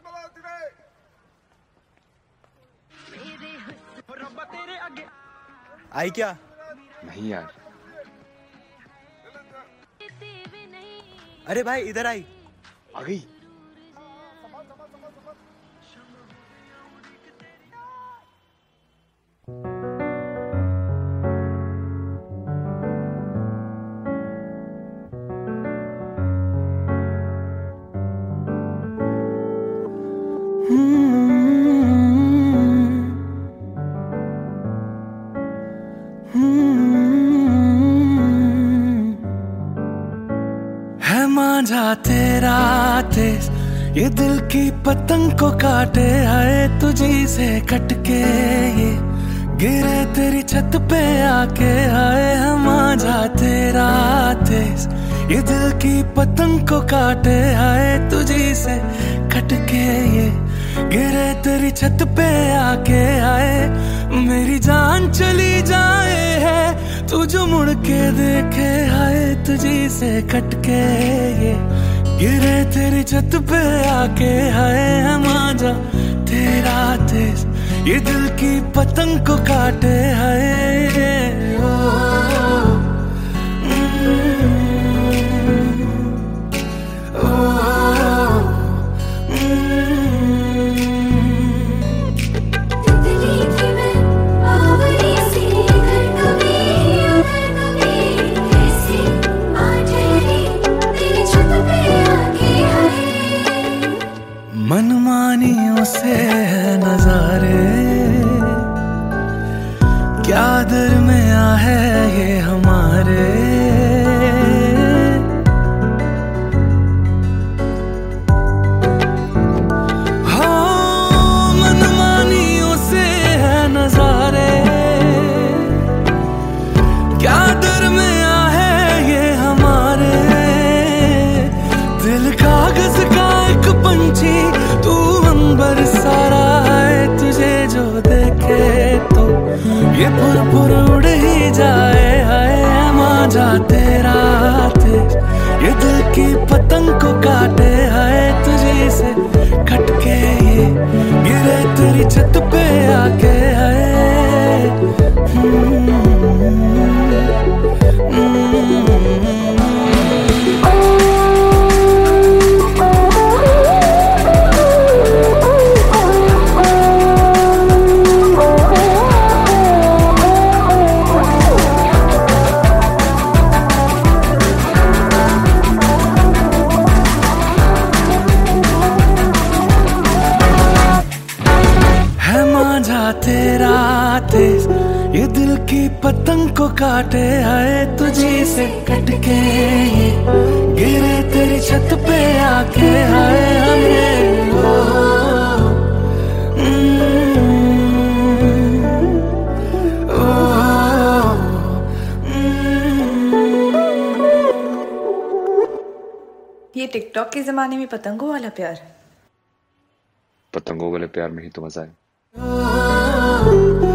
आई क्या? नहीं यार। अरे भाई इधर आई। आ गई। है मांझा तेरा तेज, ये दिल की पतंग को काटे, आए तुझी से कटके ये गिरे तेरी छत पे आके। आए है मांझा तेरा तेज, ये दिल की पतंग को काटे, आए तुझी से कटके ये गिरे तेरी छत पे आके। आए मेरी जान चली जाए है तू जो मुड़ के देखे, आए तुझी से कटके ये गिरे तेरी छत पे आके। आए है मांझा तेरा तेज, ये दिल की पतंग को काटे, आए ओ मनमानियों से है नजारे, क्या दरमिया है ये हमारे। हो मनमानियों से है नजारे, क्या दरमिया है ये हमारे। दिल कागज का एक पंछी तू अंबर सारा है, तुझे जो देखे तो ये पुर उड़ ही जाए। है मांझा तेरा तेज, ये दिल की पतंग को काटे, है तुझे से कटके ये गिरे तेरी छत पे आके। तेरा तेज, ये दिल की पतंग को काटे, आए तुझी से कटके ये गिरे तेरी छत पे आके। आए हमें ये टिकटॉक के जमाने में पतंगों वाला प्यार। पतंगों वाले प्यार में ही तो मजा है।